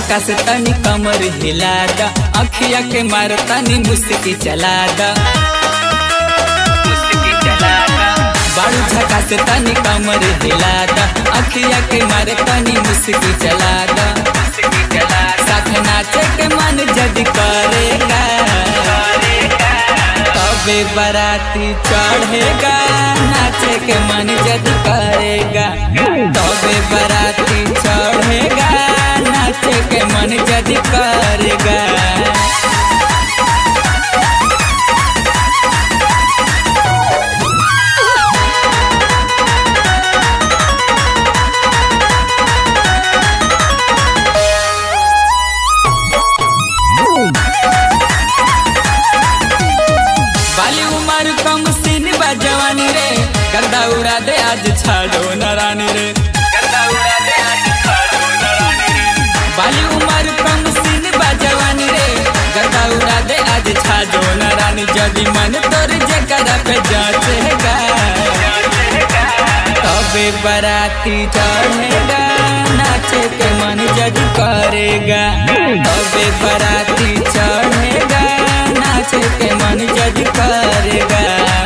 झका से तनी कमर हिला दा, अखिया के मार तनी मुस्की चला दा। बारू झका से तनी कमर हिला दा, अखिया के मार तनी मुस्की चला दा। साथ नाचे के मन जद करेगा, तबे बाराती चढ़ेगा। नाचे के मन जद करेगा, तबे बाराती चढ़ेगा। नाचे के मन जद करेगा। बाली उमर कम सीन बा जवानी रे, गर्दा उड़ा दे आज छाड़ो नारानी रे। बाली उमर कम सीन बा जवानी रे, गर्दा उड़ा दे आज छाड़ो नारानी। जदी मन तोर जकरा पे जाचेगा, तबे बाराती चढ़ेगा। नाचे के मन जद करेगा, तबे बाराती चढ़ेगा। नाचे के मन जद करेगा।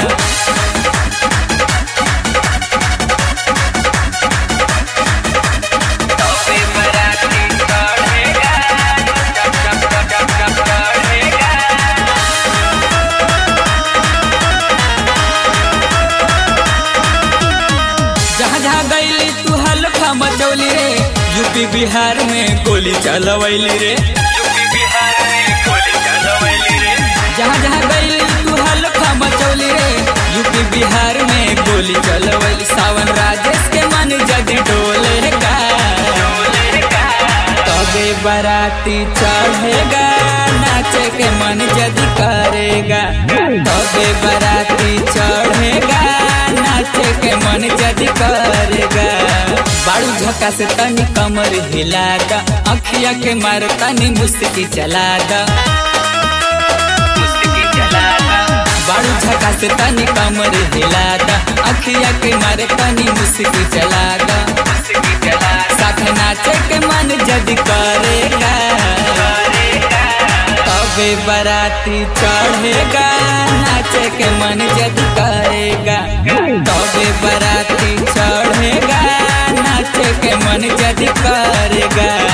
जहाँ जहाँ गईली तू हल्फा मचौली रे, यूपी बिहार में गोली चलवैली रे। जहाँ जहाँ गईली तू हल्फा मचौली रे, यूपी बिहार में गोली चलवैली। सावन राजेश के मन जद डोलेगा, तबे बाराती चढ़ेगा। नाचे के मन जद करेगा, तबे बाराती चढ़ेगा। नाचे के मन जद करेगा। बारू झका से तनी कमर हिला दा, अखिया के मार तनी मुस्की चला दा। बारू झका से तनी कमर हिला दा, अखिया के मार तनी मुस्की चला दा। साथ नाचे के मन जद करेगा, तबे बाराती चढ़ेगा। नाचे के मन जद करेगा, तबे बाराती चढ़ेगा। नाचे के मन जद करेगा।